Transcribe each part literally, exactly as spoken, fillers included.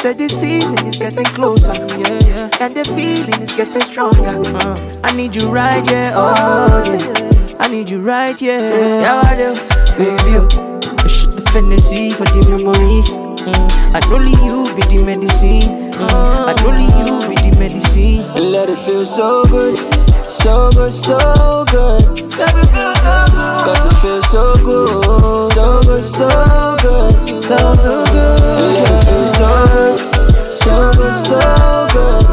said the season is getting closer, yeah, yeah. And the feeling is getting stronger. uh. I need you right, yeah, oh yeah. I need you right, yeah. Yeah, I do, baby, oh. Push the fantasy for the memories. mm. And only you be the medicine. mm. And only you be the medicine. And let it feel so good, so good, so good. Let it feel so good, cause it feels so good, so good, so good, so good. And let it feel so good, so good, so good,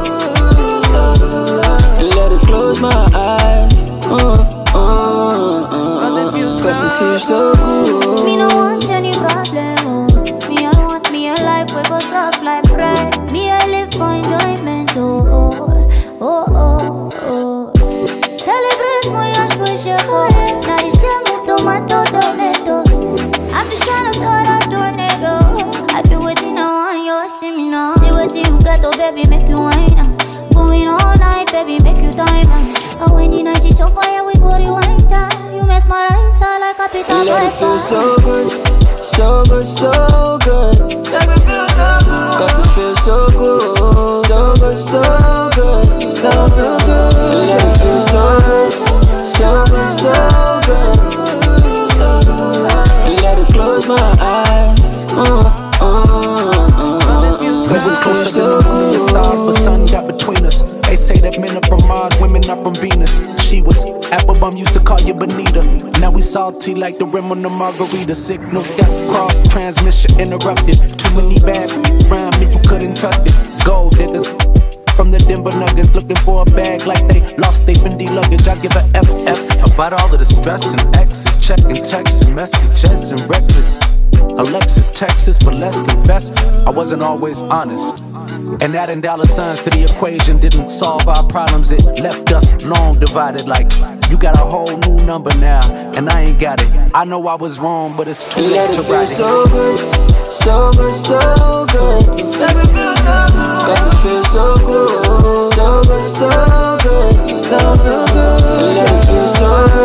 so good. And let it close my eyes, uh, uh, uh, uh, cause it feels so good. Me no want any problem, oh. Me I want me a life where go soft like bread. Me I live for enjoyment, oh, oh, oh, oh, oh. Celebrate my ass with your heart. Now this time tomato tomato. I'm just tryna start a tornado. I do it in a one, you see me now. See what you got, oh baby, make you wine now. Going all night, baby, make you time now. Oh, when the night is so fire, we go rewind down. You mesmerize her like a pita. Let it feel so good, so good, so good. Let me feel so good, cause it feels so good, so good, so good, so good. Let it feel so good, so good, so good, so good. And let it close my eyes, uh, uh, uh, uh. We was closer than the moon and stars, but sun got between us. They say that men are from Mars, women are from Venus. She was Applebum, used to call you Bonita. Now we salty like the rim on the margarita. Signals got crossed, transmission interrupted. Too many bad around me, you couldn't trust it. Gold diggers from the Denver Nuggets, looking for a bag like they lost their Fendi luggage. I give a F F about all of the stress and X's, checking texts and messages and reckless. Alexis, Texas, but let's confess, I wasn't always honest. And adding dollar signs to the equation didn't solve our problems. It left us long divided like, you got a whole new number now, and I ain't got it. I know I was wrong, but it's too late to write it. So good, so good, so good. Let me feel so good, cause it feels so good, so good, so good, so good. Let it feel so good.